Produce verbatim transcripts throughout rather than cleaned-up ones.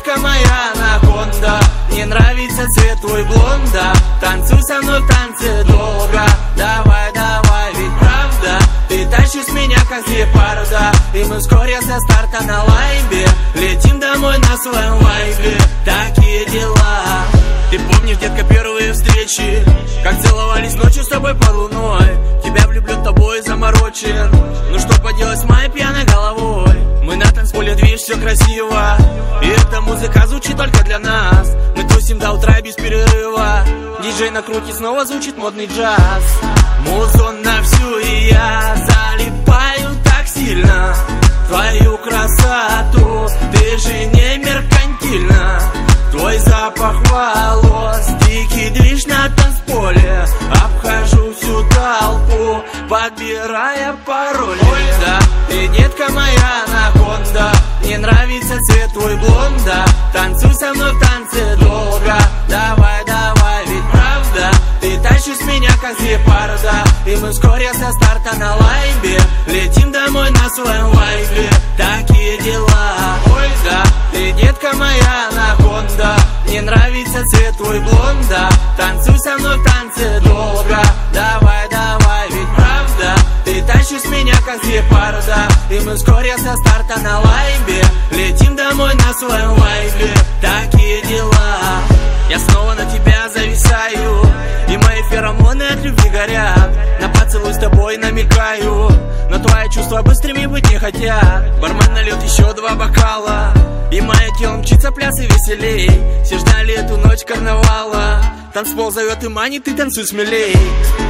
детка моя анаконда, мне нравится цвет твой блонда. Танцуй со мной в танце долго, давай, давай, ведь правда ты тащишь меня как гепарда. И мы вскоре со старта на лайбе летим домой на своем вайбе. Такие дела. Ты помнишь, детка, первые встречи, как целовались ночью с тобой под луной? Тебя влюблен, тобой заморочен, ну что поделать с моей пьяной головой? Мы на танцполе, движ, все красиво, и эта музыка звучит только для нас. Мы тусим до утра без перерыва, диджей накрутит, снова звучит модный джаз. Музон на всю, и я залипаю так сильно в твою красоту. Ты же не меркантильна, твой запах волос, дикий движ на танцполе. Обхожу всю толпу, подбирая пароли. Ой, да, ты детка моя анаконда, мне нравится цвет твой блонда. Танцуй со мной в танце долго, давай, давай, ведь правда ты тащишь меня как гепарда. И мы вскоре со старта на лайбе летим домой на своем вайбе. Такие дела. Ой, да, ты детка моя анаконда, мне нравится цвет твой блонда. Танцуй со мной в танце долго, давай, давай, ведь правда ты тащишь меня как гепарда. И мы вскоре со старта на лайбе летим домой на своем вайбе. Такие дела. Я снова на тебя зависаю, и мои феромоны от любви горят. На поцелуй с тобой намекаю, но твои чувства быстрыми быть не хотят. Бармен нальет еще два бокала, и мое тело мчится пляс и веселей. Все ждали эту ночь карнавала, танцпол зовет и манит, ты танцуй смелей.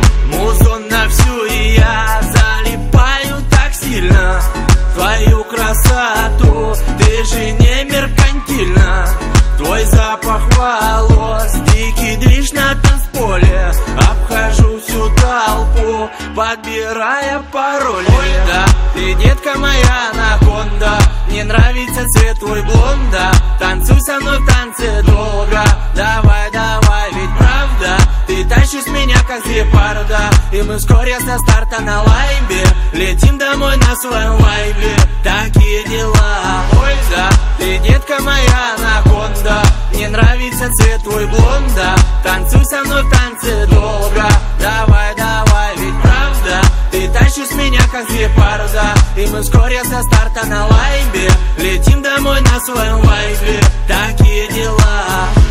Музон на всю, и я залипаю так сильно в твою красоту. Ты же не меркантильна, твой запах волос, дикий движ на танцполе. Обхожу всю толпу, подбирая пароли. Ой, да, ты детка моя анаконда, мне нравится цвет твой блонда. Танцуй со мной в танце долго, давай, давай, ведь правда ты тащишь меня как гепарда. И мы вскоре со старта на лайбе летим домой на своем вайбе. Такие дела. Ой, да, ты детка моя анаконда, мне нравится цвет твой блонда. Танцуй со мной в танце долго, давай, давай, ведь правда ты тащишь меня как гепарда. И мы вскоре со старта на лайбе летим домой на своем вайбе. Такие дела.